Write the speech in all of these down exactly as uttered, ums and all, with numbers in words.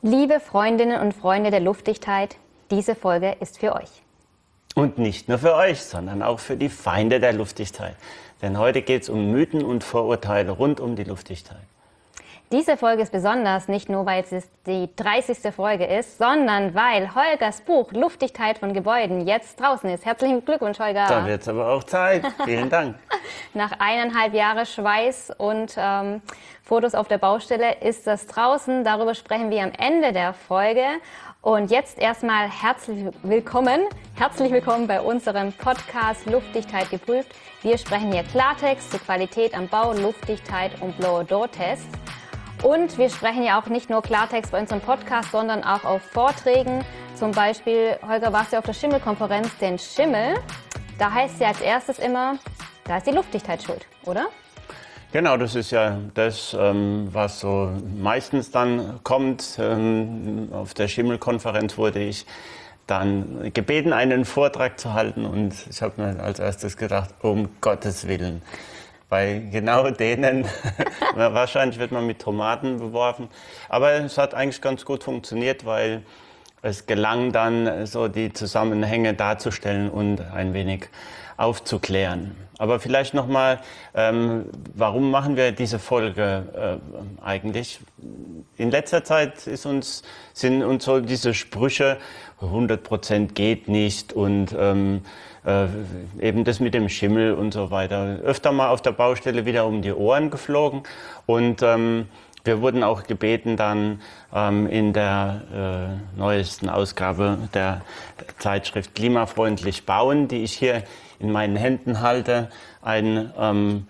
Liebe Freundinnen und Freunde der Luftdichtheit, diese Folge ist für euch. Und nicht nur für euch, sondern auch für die Feinde der Luftdichtheit. Denn heute geht es um Mythen und Vorurteile rund um die Luftdichtheit. Diese Folge ist besonders, nicht nur weil es die dreißigste Folge ist, sondern weil Holgers Buch Luftdichtheit von Gebäuden jetzt draußen ist. Herzlichen Glückwunsch, Holger. Da wird es aber auch Zeit. Vielen Dank. Nach eineinhalb Jahren Schweiß und ähm, Fotos auf der Baustelle ist das draußen. Darüber sprechen wir am Ende der Folge. Und jetzt erstmal herzlich willkommen, herzlich willkommen bei unserem Podcast Luftdichtheit geprüft. Wir sprechen hier Klartext zur Qualität am Bau, Luftdichtheit und Blow-Door-Tests. Und wir sprechen ja auch nicht nur Klartext bei unserem Podcast, sondern auch auf Vorträgen. Zum Beispiel, Holger, warst du auf der Schimmelkonferenz, den Schimmel. Da heißt es ja als erstes immer, da ist die Luftdichtheit schuld, oder? Genau, das ist ja das, ähm, was so meistens dann kommt. Ähm, auf der Schimmelkonferenz wurde ich dann gebeten, einen Vortrag zu halten. Und ich habe mir als erstes gedacht, um Gottes Willen. Bei genau denen, wahrscheinlich wird man mit Tomaten beworfen. Aber es hat eigentlich ganz gut funktioniert, weil es gelang dann, so die Zusammenhänge darzustellen und ein wenig aufzuklären. Aber vielleicht nochmal, ähm, warum machen wir diese Folge äh, eigentlich? In letzter Zeit ist uns, sind uns so diese Sprüche, hundert Prozent geht nicht und ähm, äh, eben das mit dem Schimmel und so weiter, öfter mal auf der Baustelle wieder um die Ohren geflogen. Und ähm, wir wurden auch gebeten, dann ähm, in der äh, neuesten Ausgabe der Zeitschrift Klimafreundlich bauen, die ich hier in meinen Händen halte, einen, ähm,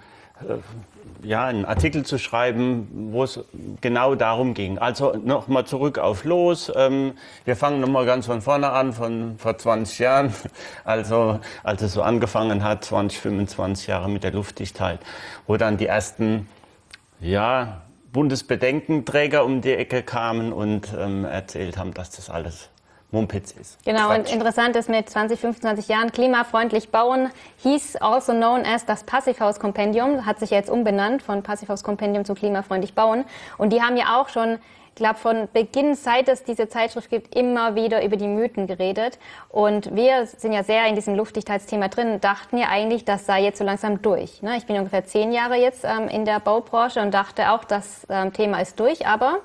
äh, ja, einen Artikel zu schreiben, wo es genau darum ging. Also nochmal zurück auf Los. Ähm, wir fangen nochmal ganz von vorne an, von vor zwanzig Jahren, also als es so angefangen hat, zwanzig, fünfundzwanzig Jahre mit der Luftdichtheit, wo dann die ersten, ja, Bundesbedenkenträger um die Ecke kamen und ähm, erzählt haben, dass das alles Mumpitz ist. Genau, Quatsch. Und interessant ist, mit zwanzig, fünfundzwanzig Jahren klimafreundlich bauen hieß also known as das Passivhaus-Kompendium, hat sich jetzt umbenannt von Passivhaus-Kompendium zu klimafreundlich bauen. Und die haben ja auch schon, ich glaube, von Beginn, seit es diese Zeitschrift gibt, immer wieder über die Mythen geredet. Und wir sind ja sehr in diesem Luftdichtheitsthema drin, dachten ja eigentlich, das sei jetzt so langsam durch. Ne? Ich bin ungefähr zehn Jahre jetzt ähm, in der Baubranche und dachte auch, das ähm, Thema ist durch, aber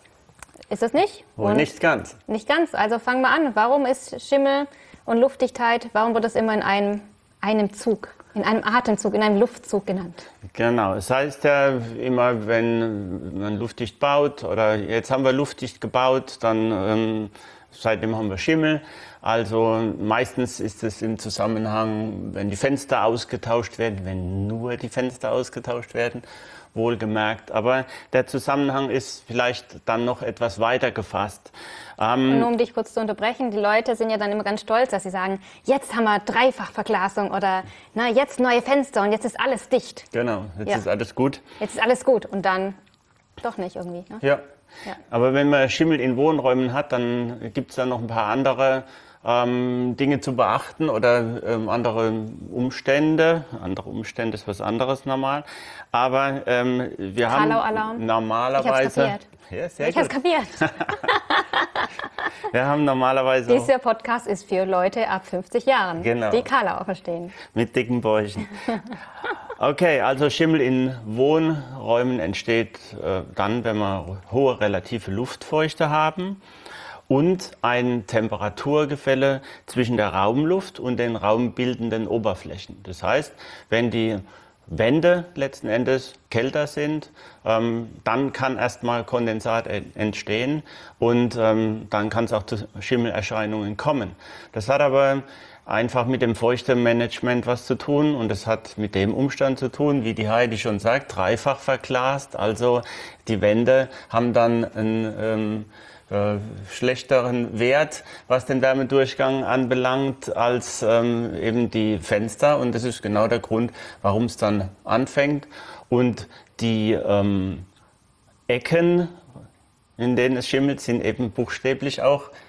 ist es nicht? Wohl nicht ganz. Nicht ganz. Also fangen wir an. Warum ist Schimmel und Luftdichtheit, warum wird das immer in einem, einem Zug, in einem Atemzug, in einem Luftzug genannt? Genau, es heißt ja immer, wenn man luftdicht baut oder jetzt haben wir luftdicht gebaut, dann ähm, seitdem haben wir Schimmel. Also meistens ist es im Zusammenhang, wenn die Fenster ausgetauscht werden, wenn nur die Fenster ausgetauscht werden, wohlgemerkt. Aber der Zusammenhang ist vielleicht dann noch etwas weiter gefasst. Ähm, Und nur um dich kurz zu unterbrechen, die Leute sind ja dann immer ganz stolz, dass sie sagen, jetzt haben wir Dreifachverglasung oder na, jetzt neue Fenster und jetzt ist alles dicht. Genau, jetzt Ja. ist alles gut. Jetzt ist alles gut und dann doch nicht irgendwie. Ne? Ja. Ja. Aber wenn man Schimmel in Wohnräumen hat, dann gibt es da noch ein paar andere ähm, Dinge zu beachten oder ähm, andere Umstände. Andere Umstände ist was anderes normal. Aber ähm, wir Karlau-Alarm. haben normalerweise... Ich hab's kapiert. Ja, sehr Ich gut. hab's kapiert. Wir haben normalerweise auch Dieser Podcast ist für Leute ab fünfzig Jahren, Genau. die Karlau verstehen. mit dicken Bäuchen. Okay, also Schimmel in Wohnräumen entsteht äh, dann, wenn wir hohe relative Luftfeuchte haben und ein Temperaturgefälle zwischen der Raumluft und den raumbildenden Oberflächen. Das heißt, wenn die Wände letzten Endes kälter sind, ähm, dann kann erstmal Kondensat entstehen und ähm, dann kann es auch zu Schimmelerscheinungen kommen. Das hat aber einfach mit dem Feuchtemanagement was zu tun und es hat mit dem Umstand zu tun, wie die Heidi schon sagt, dreifach verglast. Also die Wände haben dann ein ähm, Äh, schlechteren Wert, was den Wärmedurchgang anbelangt, als ähm, eben die Fenster. Und das ist genau der Grund, warum es dann anfängt. Und die ähm, Ecken, in denen es schimmelt, sind eben buchstäblich auch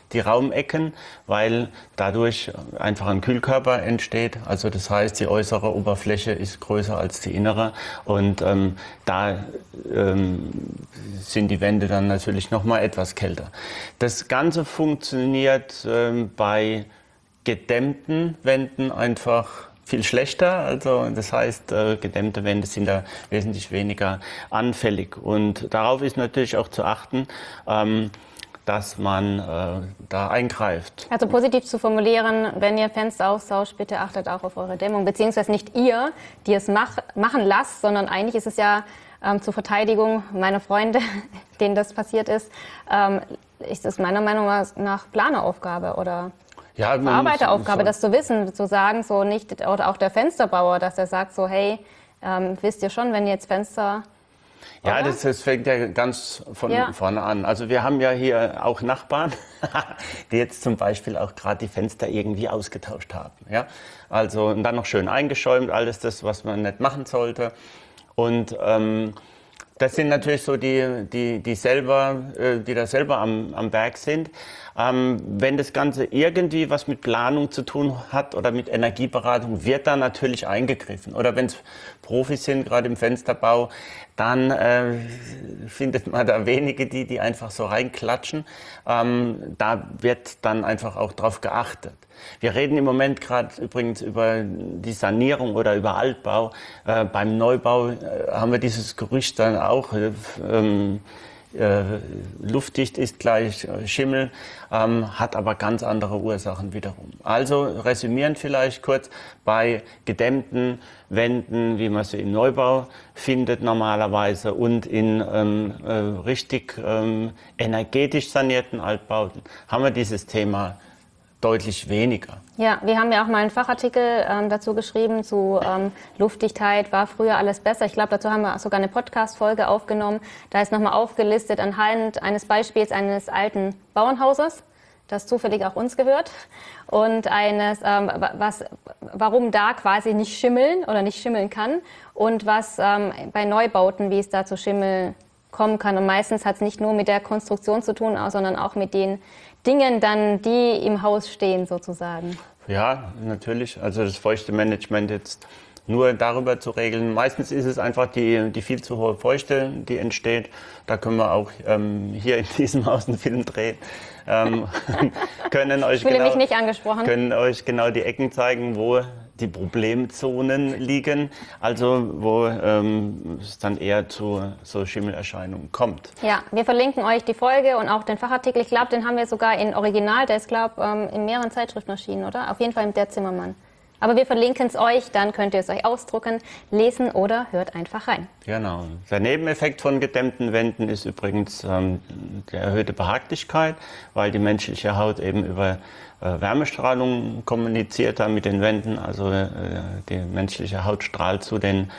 die Raumecken, weil dadurch einfach ein Kühlkörper entsteht. Also das heißt, die äußere Oberfläche ist größer als die innere und ähm, da ähm, sind die Wände dann natürlich noch mal etwas kälter. Das Ganze funktioniert ähm, bei gedämmten Wänden einfach viel schlechter. Also das heißt, äh, gedämmte Wände sind da wesentlich weniger anfällig. Und darauf ist natürlich auch zu achten, ähm, dass man äh, da eingreift. Also positiv zu formulieren, wenn ihr Fenster austauscht, bitte achtet auch auf eure Dämmung. Beziehungsweise nicht ihr, die es mach, machen lasst, sondern eigentlich ist es ja ähm, zur Verteidigung meiner Freunde, denen das passiert ist, ähm, ist es meiner Meinung nach Planeraufgabe oder Ja, Verarbeiteraufgabe, das zu wissen, zu sagen, so nicht, oder auch der Fensterbauer, dass er sagt so, hey, ähm, wisst ihr schon, wenn ihr jetzt Fenster... Ja, das, das fängt ja ganz von Ja. vorne an. Also wir haben ja hier auch Nachbarn, die jetzt zum Beispiel auch gerade die Fenster irgendwie ausgetauscht haben. Ja? Also und dann noch schön eingeschäumt, alles das, was man nicht machen sollte. Und ähm, das sind natürlich so die, die, die, selber, äh, die da selber am, am Werk sind. Ähm, wenn das Ganze irgendwie was mit Planung zu tun hat oder mit Energieberatung, wird da natürlich eingegriffen. Oder wenn es Profis sind, gerade im Fensterbau, dann äh, findet man da wenige, die, die einfach so reinklatschen. Ähm, da wird dann einfach auch drauf geachtet. Wir reden im Moment gerade übrigens über die Sanierung oder über Altbau. Äh, beim Neubau äh, haben wir dieses Gerücht dann auch. Äh, ähm, äh, luftdicht ist gleich Schimmel, ähm, hat aber ganz andere Ursachen wiederum. Also resümierend vielleicht kurz, bei gedämmten Wänden, wie man sie im Neubau findet normalerweise und in ähm, äh, richtig ähm, energetisch sanierten Altbauten, haben wir dieses Thema deutlich weniger. Ja, wir haben ja auch mal einen Fachartikel ähm, dazu geschrieben, zu ähm, Luftdichtheit, war früher alles besser. Ich glaube, dazu haben wir sogar eine Podcast-Folge aufgenommen. Da ist nochmal aufgelistet anhand eines Beispiels eines alten Bauernhauses, das zufällig auch uns gehört. Und eines, ähm, was, warum da quasi nicht schimmeln oder nicht schimmeln kann und was ähm, bei Neubauten, wie es da zu Schimmel kommen kann. Und meistens hat es nicht nur mit der Konstruktion zu tun, sondern auch mit den Dingen dann, die im Haus stehen sozusagen. Ja, natürlich. Also das feuchte Management jetzt nur darüber zu regeln. Meistens ist es einfach die, die viel zu hohe Feuchte, die entsteht. Da können wir auch ähm, hier in diesem Haus einen Film drehen. Ähm, können euch ich fühle genau, mich nicht angesprochen. Können euch genau die Ecken zeigen, wo die Problemzonen liegen, also wo ähm, es dann eher zu so Schimmelerscheinungen kommt. Ja, wir verlinken euch die Folge und auch den Fachartikel. Ich glaube, den haben wir sogar in Original, der ist, glaube ich, ähm, in mehreren Zeitschriften erschienen, oder? Auf jeden Fall im Der Zimmermann. Aber wir verlinken es euch, dann könnt ihr es euch ausdrucken, lesen oder hört einfach rein. Genau. Der Nebeneffekt von gedämmten Wänden ist übrigens ähm, die erhöhte Behaglichkeit, weil die menschliche Haut eben über äh, Wärmestrahlung kommuniziert da mit den Wänden. Also äh, die menschliche Haut strahlt zu den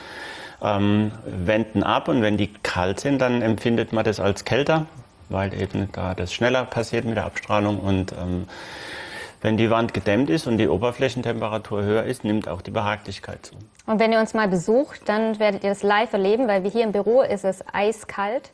ähm, Wänden ab und wenn die kalt sind, dann empfindet man das als kälter, weil eben da das schneller passiert mit der Abstrahlung und ähm, wenn die Wand gedämmt ist und die Oberflächentemperatur höher ist, nimmt auch die Behaglichkeit zu. Und wenn ihr uns mal besucht, dann werdet ihr das live erleben, weil wir hier im Büro ist es eiskalt.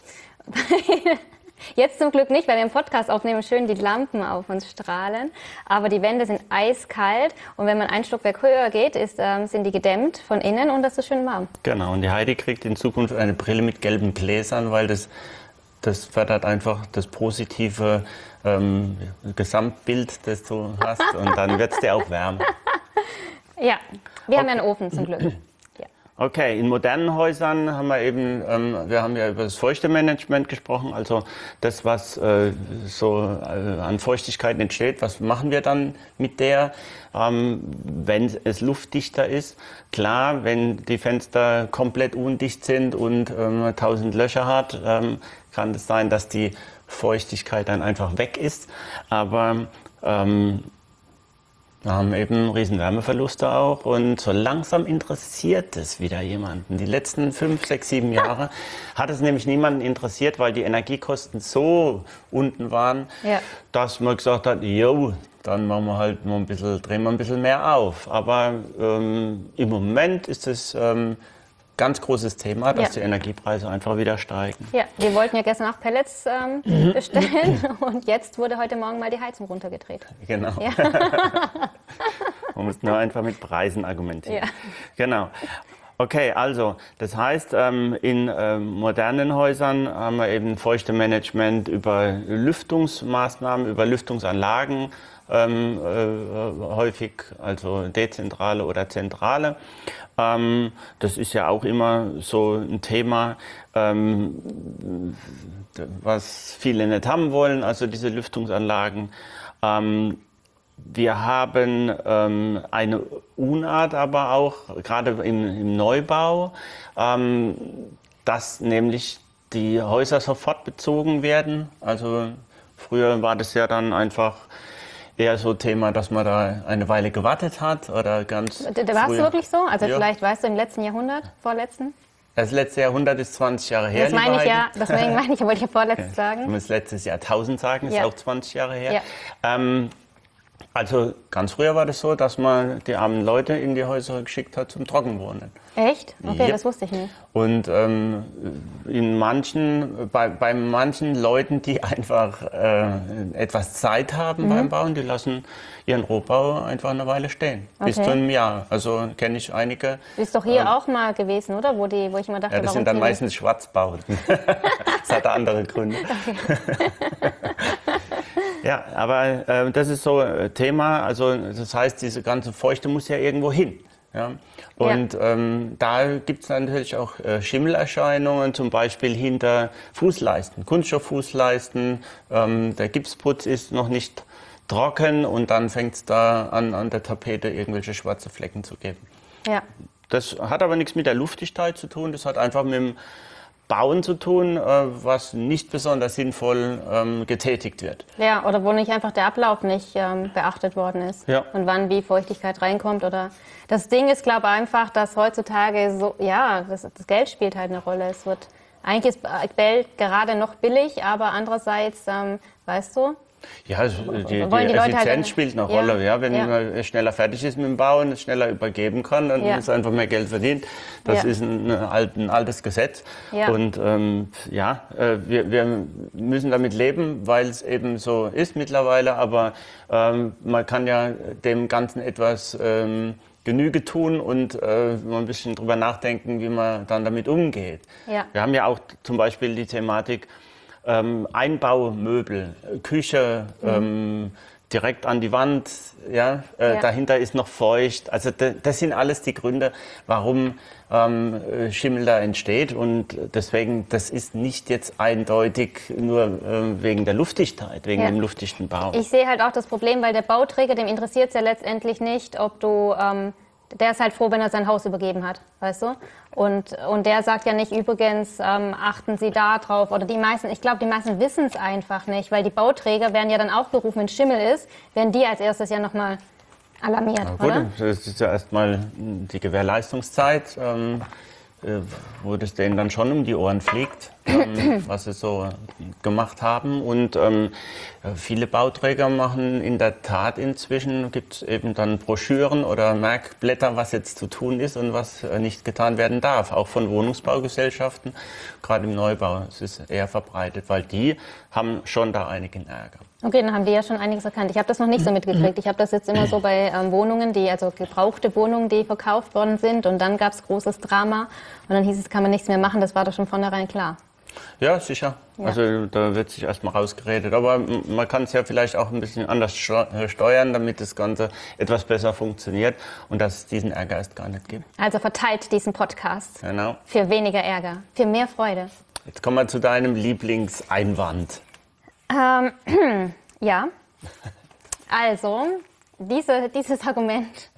Jetzt zum Glück nicht, weil wir im Podcast aufnehmen, schön die Lampen auf uns strahlen. Aber die Wände sind eiskalt und wenn man ein Stockwerk höher geht, ist, ähm, sind die gedämmt von innen und das ist schön warm. Genau, und die Heidi kriegt in Zukunft eine Brille mit gelben Gläsern, weil das, das fördert einfach das positive ähm, Gesamtbild, das du hast und dann wird es dir auch wärmer. Ja, wir haben ja einen Ofen zum Glück. Okay, in modernen Häusern haben wir eben, ähm, wir haben ja über das Feuchtemanagement gesprochen, also das, was äh, so äh, an Feuchtigkeit entsteht, was machen wir dann mit der, ähm, wenn es luftdichter ist? Klar, wenn die Fenster komplett undicht sind und ähm, tausend Löcher hat, ähm, kann es sein, dass die Feuchtigkeit dann einfach weg ist, aber ähm, wir haben eben riesen Wärmeverluste auch und so langsam interessiert es wieder jemanden. Die letzten fünf, sechs, sieben Jahre hat es nämlich niemanden interessiert, weil die Energiekosten so unten waren, ja. dass man gesagt hat, jo, dann machen wir halt mal ein bisschen, drehen wir ein bisschen mehr auf. Aber ähm, im Moment ist es ähm, ganz großes Thema, dass Ja. die Energiepreise einfach wieder steigen. Ja, wir wollten ja gestern auch Pellets ähm, bestellen und jetzt wurde heute Morgen mal die Heizung runtergedreht. Genau. Ja. Man muss nur einfach mit Preisen argumentieren. Ja. Genau. Okay, also das heißt, ähm, in ähm, modernen Häusern haben wir eben Feuchtemanagement über Lüftungsmaßnahmen, über Lüftungsanlagen, ähm, äh, häufig also dezentrale oder zentrale. Ähm, das ist ja auch immer so ein Thema, ähm, was viele nicht haben wollen, also diese Lüftungsanlagen. Ähm, Wir haben ähm, eine Unart aber auch, gerade im, im Neubau, ähm, dass nämlich die Häuser sofort bezogen werden. Also früher war das ja dann einfach eher so Thema, dass man da eine Weile gewartet hat oder ganz Da war es früh. wirklich so? Also Ja. vielleicht, weißt du, im letzten Jahrhundert, vorletzten? Das letzte Jahrhundert ist zwanzig Jahre her. Das meine lieber ich ja, Heidi. deswegen meine ich, wollte ich ja vorletztes Ich sagen. muss letztes Jahrtausend sagen, ist Ja. auch zwanzig Jahre her. Ja. Ähm, also ganz früher war das so, dass man die armen Leute in die Häuser geschickt hat zum Trockenwohnen. Echt? Okay, Ja. das wusste ich nicht. Und ähm, in manchen, bei, bei manchen Leuten, die einfach äh, etwas Zeit haben Mhm. beim Bauen, die lassen ihren Rohbau einfach eine Weile stehen. Bis Okay. zu einem Jahr. Also kenne ich einige. Ist doch hier auch mal gewesen, oder? Wo, die, wo ich immer dachte, Ja, das warum sind dann ziehen die- meistens Schwarzbauten. Das hat andere Gründe. Ja, aber äh, das ist so ein Thema. Also das heißt, diese ganze Feuchte muss ja irgendwo hin. Ja? Und ähm, da gibt es natürlich auch äh, Schimmelerscheinungen, zum Beispiel hinter Fußleisten, Kunststofffußleisten. Ähm, der Gipsputz ist noch nicht trocken und dann fängt es da an, an der Tapete irgendwelche schwarze Flecken zu geben. Ja. Das hat aber nichts mit der Luftigkeit zu tun, das hat einfach mit dem Bauen zu tun, äh, was nicht besonders sinnvoll ähm, getätigt wird. Ja, oder wo nicht einfach der Ablauf nicht ähm, beachtet worden ist. Ja. Und wann wie Feuchtigkeit reinkommt. Oder das Ding ist, glaube ich, einfach, dass heutzutage so, ja, das, das Geld spielt halt eine Rolle. Es wird, eigentlich ist Geld gerade noch billig, aber andererseits, ähm, weißt du, Ja, also die, die, Wollen die Leute Effizienz halt- spielt eine Ja, Rolle. Ja, wenn ja. man schneller fertig ist mit dem Bauen, es schneller übergeben kann, dann Ja. ist einfach mehr Geld verdient. Das Ja. ist ein, alt, ein altes Gesetz. Ja. Und ähm, ja, äh, wir, wir müssen damit leben, weil es eben so ist mittlerweile. Aber ähm, man kann ja dem Ganzen etwas ähm, Genüge tun und äh, mal ein bisschen drüber nachdenken, wie man dann damit umgeht. Ja. Wir haben ja auch zum Beispiel die Thematik, Ähm, Einbaumöbel, Küche, Mhm. ähm, direkt an die Wand, ja, äh, Ja. dahinter ist noch feucht. Also de, das sind alles die Gründe, warum ähm, Schimmel da entsteht. Und deswegen, das ist nicht jetzt eindeutig nur äh, wegen der Luftdichtheit, wegen Ja. dem luftdichten Bau. ich sehe halt auch das Problem, weil der Bauträger, dem interessiert es ja letztendlich nicht, ob du, ähm, der ist halt froh, wenn er sein Haus übergeben hat, weißt du? Und, und der sagt ja nicht, übrigens, ähm, achten Sie da drauf. Oder die meisten, ich glaube, die meisten wissen es einfach nicht, weil die Bauträger werden ja dann auch gerufen, wenn Schimmel ist, werden die als erstes ja nochmal alarmiert, Na gut, oder? das ist ja erstmal die Gewährleistungszeit, ähm, äh, wo das denen dann schon um die Ohren fliegt, ähm, was sie so gemacht haben. Und ähm, viele Bauträger machen in der Tat inzwischen, gibt es eben dann Broschüren oder Merkblätter, was jetzt zu tun ist und was äh, nicht getan werden darf, auch von Wohnungsbaugesellschaften, gerade im Neubau. Es ist eher verbreitet, weil die haben schon da einigen Ärger. Okay, dann haben die ja schon einiges erkannt. Ich habe das noch nicht so mitgekriegt. Ich habe das jetzt immer so bei ähm, Wohnungen, die, also gebrauchte Wohnungen, die verkauft worden sind. Und dann gab es großes Drama. Und dann hieß es, kann man nichts mehr machen. Das war doch schon vornherein klar. Ja, sicher. Ja. Also da wird sich erstmal rausgeredet. Aber m- man kann es ja vielleicht auch ein bisschen anders steu- äh, steuern, damit das Ganze etwas besser funktioniert und dass es diesen Ärger erst gar nicht gibt. Also verteilt diesen Podcast Genau. für weniger Ärger, für mehr Freude. Jetzt kommen wir zu deinem Lieblingseinwand. Ähm, ja, also diese, dieses Argument.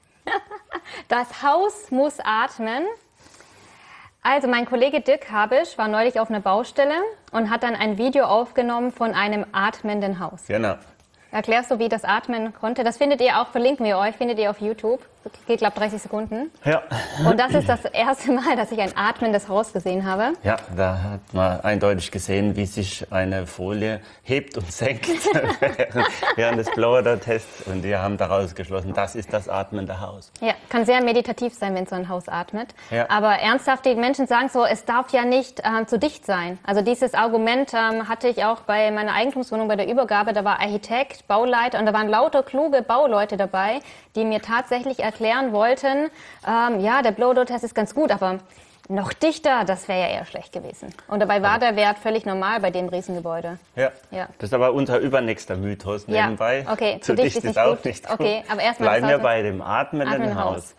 Das Haus muss atmen. Also mein Kollege Dirk Habisch war neulich auf einer Baustelle und hat dann ein Video aufgenommen von einem atmenden Haus. Genau. Erklärst du, wie das atmen konnte? Das findet ihr auch, verlinken wir euch, findet ihr auf YouTube. geht, glaube ich, dreißig Sekunden. Ja. Und das ist das erste Mal, dass ich ein atmendes Haus gesehen habe. Ja, da hat man eindeutig gesehen, wie sich eine Folie hebt und senkt während, während des Blower-Tests. Und wir haben daraus geschlossen, das ist das atmende Haus. Ja, kann sehr meditativ sein, wenn so ein Haus atmet. Ja. Aber ernsthaft, die Menschen sagen so, es darf ja nicht ähm, zu dicht sein. Also dieses Argument ähm, hatte ich auch bei meiner Eigentumswohnung bei der Übergabe. Da war Architekt, Bauleiter und da waren lauter kluge Bauleute dabei, die mir tatsächlich erklären wollten, ähm, ja, der Blow-Door-Test ist ganz gut, aber noch dichter, das wäre ja eher schlecht gewesen. Und dabei war der Wert völlig normal bei dem Riesengebäude. Ja. Ja. Das ist aber unser übernächster Mythos Ja. nebenbei. Okay, zu dicht ist, ist auch gut. Nicht gut. Okay, aber erstmal bleiben wir bei dem atmenden atmenden Haus. Haus.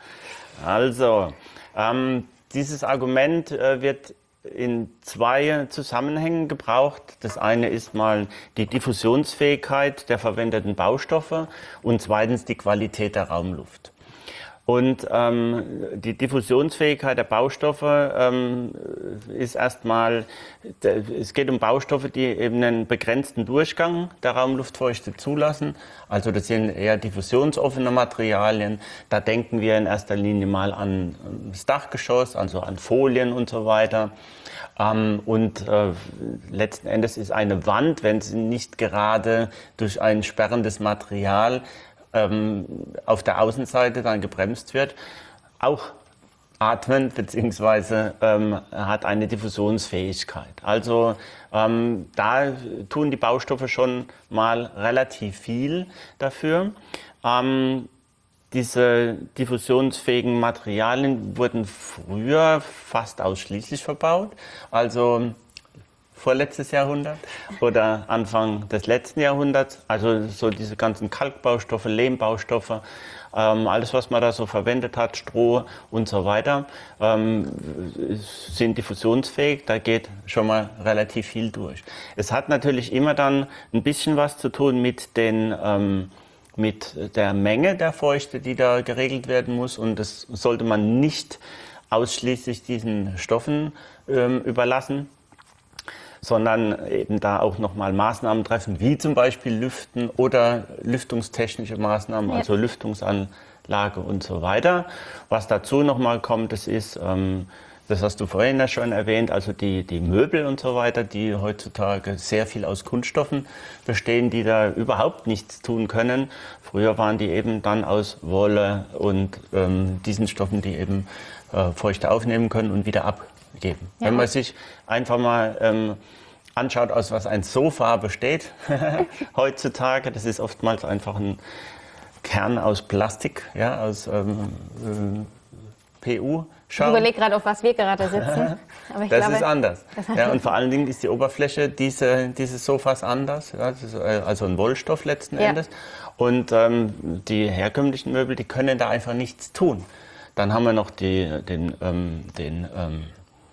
Also, ähm, dieses Argument äh, wird in zwei Zusammenhängen gebraucht. Das eine ist mal die Diffusionsfähigkeit der verwendeten Baustoffe und zweitens die Qualität der Raumluft. Und ähm, die Diffusionsfähigkeit der Baustoffe ähm, ist erstmal, es geht um Baustoffe, die eben einen begrenzten Durchgang der Raumluftfeuchte zulassen. Also das sind eher diffusionsoffene Materialien. Da denken wir in erster Linie mal an das Dachgeschoss, also an Folien und so weiter. Ähm, und äh, letzten Endes ist eine Wand, wenn sie nicht gerade durch ein sperrendes Material ähm, auf der Außenseite dann gebremst wird, auch atmend bzw. Ähm, hat eine Diffusionsfähigkeit. Also ähm, da tun die Baustoffe schon mal relativ viel dafür. Ähm, Diese diffusionsfähigen Materialien wurden früher fast ausschließlich verbaut, also vorletztes Jahrhundert oder Anfang des letzten Jahrhunderts. Also so diese ganzen Kalkbaustoffe, Lehmbaustoffe, ähm, alles was man da so verwendet hat, Stroh und so weiter, ähm, sind diffusionsfähig, da geht schon mal relativ viel durch. Es hat natürlich immer dann ein bisschen was zu tun mit den ähm, mit der Menge der Feuchte, die da geregelt werden muss. Und das sollte man nicht ausschließlich diesen Stoffen ähm, überlassen, sondern eben da auch nochmal Maßnahmen treffen, wie zum Beispiel Lüften oder lüftungstechnische Maßnahmen, ja. also Lüftungsanlage und so weiter. Was dazu nochmal kommt, das ist, ähm, das hast du vorhin ja schon erwähnt, also die, die Möbel und so weiter, die heutzutage sehr viel aus Kunststoffen bestehen, die da überhaupt nichts tun können. Früher waren die eben dann aus Wolle und ähm, diesen Stoffen, die eben äh, Feuchte aufnehmen können und wieder abgeben. Ja. Wenn man sich einfach mal ähm, anschaut, aus was ein Sofa besteht heutzutage, das ist oftmals einfach ein Kern aus Plastik, ja, aus ähm, äh, P U. Schaum. Ich überlege gerade, auf was wir gerade sitzen. Aber ich das glaube, ist anders. Ja, und vor allen Dingen ist die Oberfläche diese, dieses Sofas anders. Ja, das ist also ein Wollstoff letzten ja. Endes. Und ähm, die herkömmlichen Möbel, die können da einfach nichts tun. Dann haben wir noch die, den, ähm, den ähm,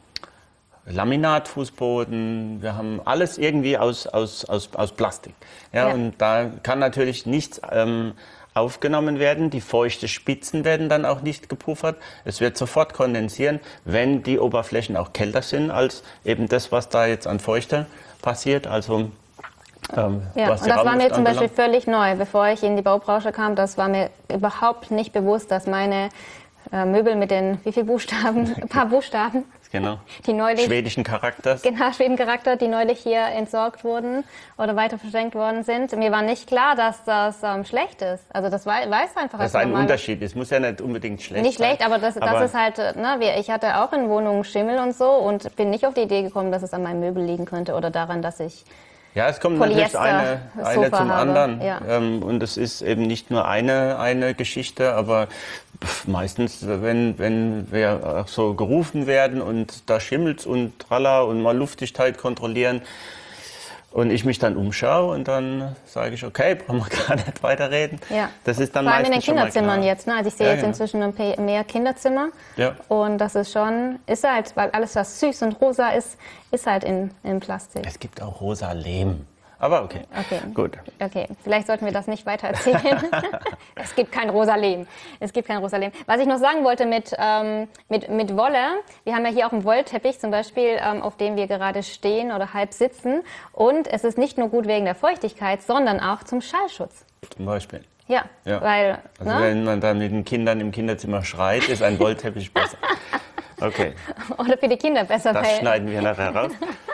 Laminatfußboden. Wir haben alles irgendwie aus, aus, aus, aus Plastik. Ja, ja. Und da kann natürlich nichts ähm, aufgenommen werden. Die feuchte Spitzen werden dann auch nicht gepuffert. Es wird sofort kondensieren, wenn die Oberflächen auch kälter sind als eben das, was da jetzt an Feuchte passiert. Also ähm, ja, was und die das war mir zum Raumluft Beispiel völlig neu. Bevor ich in die Baubranche kam, das war mir überhaupt nicht bewusst, dass meine äh, Möbel mit den, wie viel Buchstaben, ein paar Buchstaben, genau. die neulich, schwedischen Charakters. Genau, schwedischen Charakter, die neulich hier entsorgt wurden oder weiter verschenkt worden sind. Mir war nicht klar, dass das ähm, schlecht ist. Also das weiß, weiß einfach. Das ist ein Unterschied. Es muss ja nicht unbedingt schlecht nicht sein. Nicht schlecht, aber das, aber das ist halt, ne, ich hatte auch in Wohnungen Schimmel und so und bin nicht auf die Idee gekommen, dass es an meinem Möbel liegen könnte oder daran, dass ich Ja, es kommt natürlich eine, eine zum habe. anderen. Ja. Ähm, und es ist eben nicht nur eine, eine Geschichte, aber meistens, wenn, wenn wir auch so gerufen werden und da schimmelt's und tralla und mal Luftdichtheit kontrollieren und ich mich dann umschaue und dann sage ich, okay, brauchen wir gar nicht weiterreden. Ja. Das ist dann Vor allem in den meistens schon mal Kinderzimmern klar. jetzt. Ne? Also ich sehe Ja, jetzt genau. inzwischen mehr Kinderzimmer. Ja. Und das ist schon, ist halt, weil alles, was süß und rosa ist, ist halt in, in Plastik. Es gibt auch rosa Lehm. Aber okay, Okay. gut. Okay, vielleicht sollten wir das nicht weiter erzählen. Es gibt kein rosa Lehm. Es gibt kein rosa Lehm. Was ich noch sagen wollte mit, ähm, mit, mit Wolle, wir haben ja hier auch einen Wollteppich zum Beispiel, ähm, auf dem wir gerade stehen oder halb sitzen. Und es ist nicht nur gut wegen der Feuchtigkeit, sondern auch zum Schallschutz. Zum Beispiel. Ja, Ja. weil, Also ne? wenn man dann mit den Kindern im Kinderzimmer schreit, ist ein Wollteppich besser. Okay, Oder für die Kinder besser. das weil, schneiden wir nachher raus.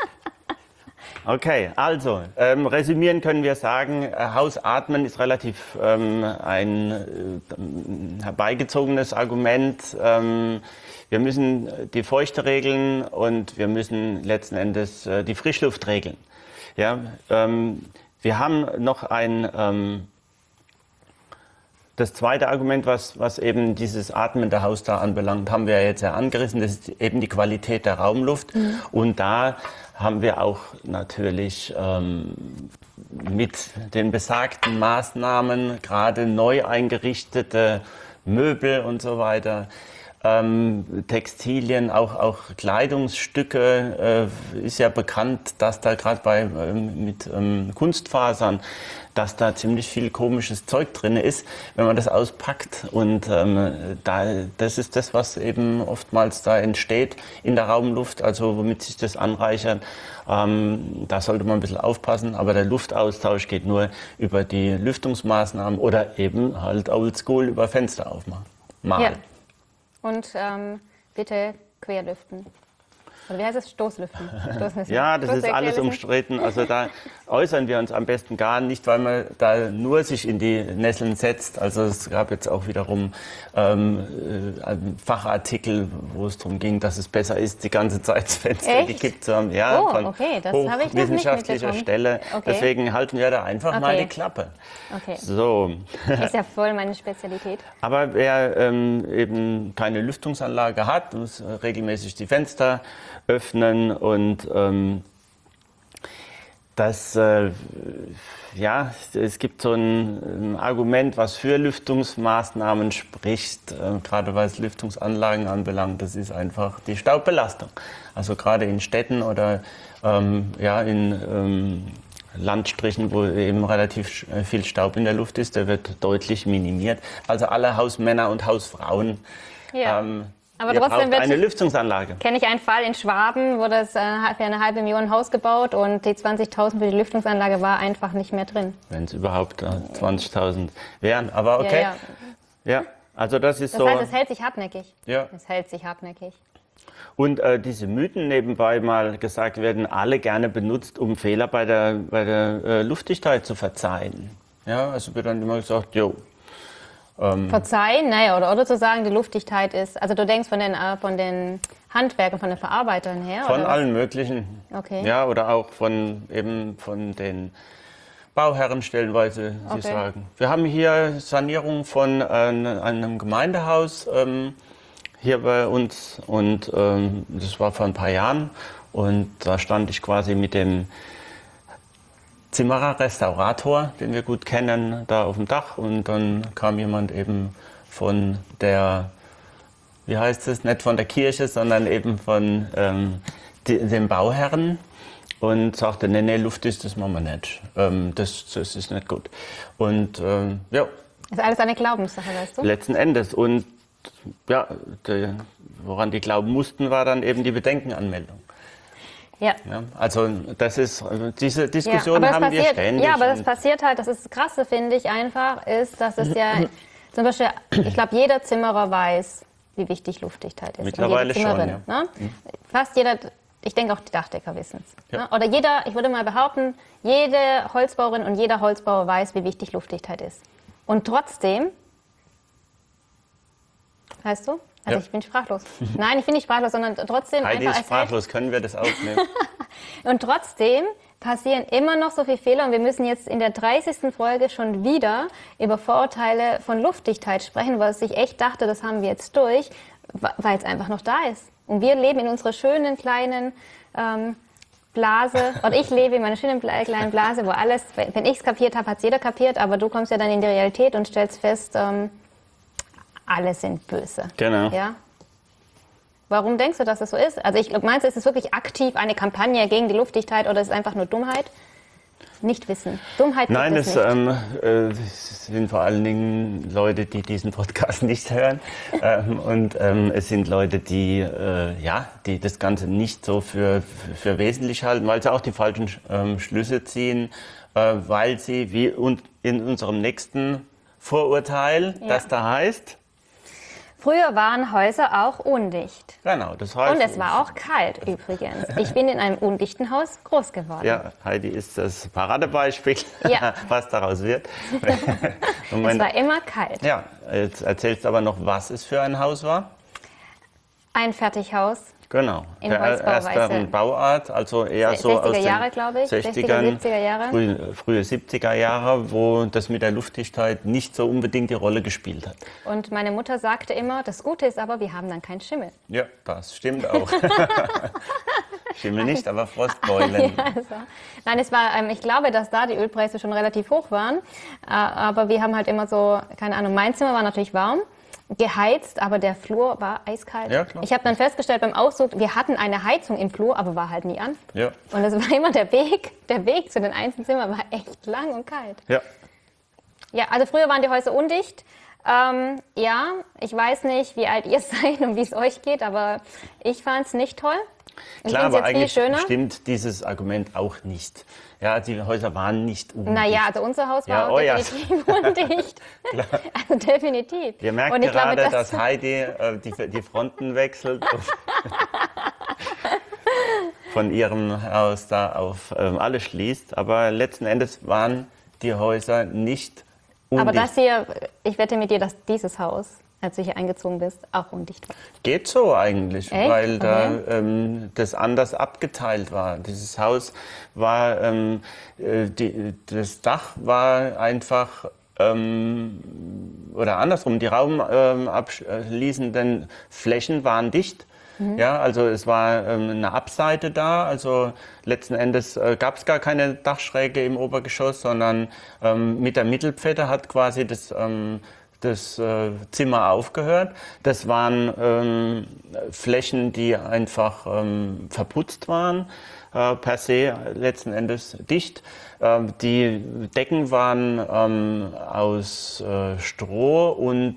Okay, also ähm, resümieren können wir sagen, äh, Hausatmen ist relativ ähm, ein äh, herbeigezogenes Argument. Ähm, wir müssen die Feuchte regeln und wir müssen letzten Endes äh, die Frischluft regeln. Ja, ähm, wir haben noch ein ähm, das zweite Argument, was, was eben dieses atmende Haus da anbelangt, haben wir jetzt ja angerissen, das ist eben die Qualität der Raumluft. Mhm. Und da haben wir auch natürlich ähm, mit den besagten Maßnahmen, gerade neu eingerichtete Möbel und so weiter, ähm, Textilien, auch, auch Kleidungsstücke, äh, ist ja bekannt, dass da gerade bei ähm, mit ähm, Kunstfasern, dass da ziemlich viel komisches Zeug drin ist, wenn man das auspackt. Und ähm, da, das ist das, was eben oftmals da entsteht in der Raumluft, also womit sich das anreichert. Ähm, da sollte man ein bisschen aufpassen, aber der Luftaustausch geht nur über die Lüftungsmaßnahmen oder eben halt oldschool über Fenster aufmachen. Mal. Ja. Und ähm, bitte querlüften. Oder wie heißt es? Stoßlüften. Stoßlüften. Ja, das ist alles umstritten. Also da äußern wir uns am besten gar nicht, weil man da nur sich in die Nesseln setzt. Also es gab jetzt auch wiederum ähm, äh, Fachartikel, wo es darum ging, dass es besser ist, die ganze Zeit das Fenster Echt? gekippt zu haben. Ja, Oh, von okay, das habe ich noch nicht wissenschaftlicher mitbekommen. Stelle. Okay. Deswegen halten wir da einfach Okay. mal die Klappe. Okay. So. Ist ja voll meine Spezialität. Aber wer ähm, eben keine Lüftungsanlage hat, muss regelmäßig die Fenster öffnen und ähm, das, äh, ja, es gibt so ein, ein Argument, was für Lüftungsmaßnahmen spricht, äh, gerade was Lüftungsanlagen anbelangt, das ist einfach die Staubbelastung. Also gerade in Städten oder ähm, ja, in ähm, Landstrichen, wo eben relativ viel Staub in der Luft ist, der wird deutlich minimiert. Also alle Hausmänner und Hausfrauen, Ja. ähm, Aber ihr trotzdem braucht wird- eine Lüftungsanlage. Kenne ich einen Fall in Schwaben, wo das äh, für eine halbe Million Haus gebaut und die zwanzigtausend für die Lüftungsanlage war einfach nicht mehr drin. Wenn es überhaupt äh, zwanzigtausend wären. Aber okay. Ja, Ja, ja. also das ist Das so. heißt, es hält sich hartnäckig. Ja. Es hält sich hartnäckig. Und äh, diese Mythen nebenbei mal gesagt werden alle gerne benutzt, um Fehler bei der, bei der äh, Luftdichtheit zu verzeihen. Ja, also wird dann immer gesagt, jo. Ähm, Verzeihen, naja, oder, oder zu sagen, die Luftdichtheit ist, also du denkst von den, äh, von den Handwerkern, von den Verarbeitern her? Von oder was? allen möglichen. Okay. Ja, oder auch von eben von den Bauherren stellenweise, sie Okay. sagen. Wir haben hier Sanierung von äh, einem Gemeindehaus ähm, hier bei uns und ähm, das war vor ein paar Jahren und da stand ich quasi mit dem Zimmerer, Restaurator, den wir gut kennen, da auf dem Dach und dann kam jemand eben von der, wie heißt es, nicht von der Kirche, sondern eben von ähm, die, dem Bauherren und sagte, nee, nee, Luft ist, das machen wir nicht, ähm, das, das ist nicht gut. Und ähm, ja, Ist alles eine Glaubenssache, weißt du? letzten Endes und ja, die, woran die glauben mussten, war dann eben die Bedenkenanmeldung. Ja. Ja, also das ist, also diese Diskussion aber das haben wir passiert, ständig. Ja, aber das und- passiert halt, das ist das Krasse, finde ich einfach, ist, dass es ja, zum Beispiel, ich glaube, jeder Zimmerer weiß, wie wichtig Luftdichtheit ist. Mittlerweile und jede schon, Zimmerin, ja. ne? Fast jeder, ich denke auch die Dachdecker wissen es. Ja. Ne? Oder jeder, ich würde mal behaupten, jede Holzbauerin und jeder Holzbauer weiß, wie wichtig Luftdichtheit ist. Und trotzdem, weißt du? Also Ja. ich bin sprachlos. Nein, ich bin nicht sprachlos, sondern trotzdem Heidi einfach ist als Held- sprachlos, können wir das aufnehmen? Und trotzdem passieren immer noch so viele Fehler und wir müssen jetzt in der dreißigsten Folge schon wieder über Vorurteile von Luftdichtheit sprechen, weil ich echt dachte, das haben wir jetzt durch, weil es einfach noch da ist. Und wir leben in unserer schönen kleinen ähm, Blase, oder ich lebe in meiner schönen bla- kleinen Blase, wo alles, wenn ich es kapiert habe, hat es jeder kapiert, aber du kommst ja dann in die Realität und stellst fest, ähm, alle sind böse. Genau. Ja? Warum denkst du, dass es so ist? Also ich glaub, meinst du, ist es wirklich aktiv eine Kampagne gegen die Luftdichtheit oder ist es einfach nur Dummheit? Nicht wissen. Dummheit gibt Nein, es es nicht. ähm, äh, es sind vor allen Dingen Leute, die diesen Podcast nicht hören. ähm, und ähm, es sind Leute, die, äh, ja, die das Ganze nicht so für, für wesentlich halten, weil sie auch die falschen ähm, Schlüsse ziehen, äh, weil sie, wie un in unserem nächsten Vorurteil, Ja. das da heißt? Früher waren Häuser auch undicht. Genau, das heißt... Und es war auch kalt übrigens. Ich bin in einem undichten Haus groß geworden. Ja, Heidi ist das Paradebeispiel, Ja. was daraus wird. Und Es wenn, war immer kalt. ja, jetzt erzählst du aber noch, was es für ein Haus war. Ein Fertighaus. Genau, In der Holzbauweise. erste Bauart, also eher so aus sechziger den Jahre, glaube ich. sechzigern, sechziger, siebziger Jahre. Frühe, frühe siebziger Jahre, wo das mit der Luftdichtheit nicht so unbedingt die Rolle gespielt hat. Und meine Mutter sagte immer, das Gute ist aber, wir haben dann keinen Schimmel. Ja, das stimmt auch. Schimmel nicht, aber Frostbeulen. Ja, also. Nein, es war, ähm, ich glaube, dass da die Ölpreise schon relativ hoch waren. Äh, aber wir haben halt immer so, keine Ahnung, mein Zimmer war natürlich warm, geheizt, aber der Flur war eiskalt. Ja, klar. Ich habe dann festgestellt beim Auszug, wir hatten eine Heizung im Flur, aber war halt nie an. Ja. Und es war immer der Weg, der Weg zu den einzelnen Zimmern war echt lang und kalt. Ja. Ja, also früher waren die Häuser undicht. Ähm, ja, ich weiß nicht, wie alt ihr seid und wie es euch geht, aber ich fand es nicht toll. Ich Klar, find's aber jetzt viel eigentlich schöner. stimmt dieses Argument auch nicht. Ja, die Häuser waren nicht undicht. Naja, also unser Haus Ja, war oh ja. definitiv undicht. Also definitiv. Ihr merkt Und ich gerade, glaube, dass Heidi äh, die, die Fronten wechselt. Von ihrem Haus da auf ähm, alle schließt. Aber letzten Endes waren die Häuser nicht undicht. Aber das hier, ich wette mit dir, dass dieses Haus, als du hier eingezogen bist, auch undicht war. Geht so eigentlich, Echt? weil da Okay. ähm, das anders abgeteilt war. Dieses Haus war, ähm, äh, die, das Dach war einfach, ähm, oder andersrum, die raumabschließenden Flächen waren dicht. Ja, also es war ähm, eine Abseite da, also letzten Endes äh, gab es gar keine Dachschräge im Obergeschoss, sondern ähm, mit der Mittelpfette hat quasi das, ähm, das äh, Zimmer aufgehört. Das waren ähm, Flächen, die einfach ähm, verputzt waren, äh, per se letzten Endes dicht. Ähm, die Decken waren ähm, aus äh, Stroh und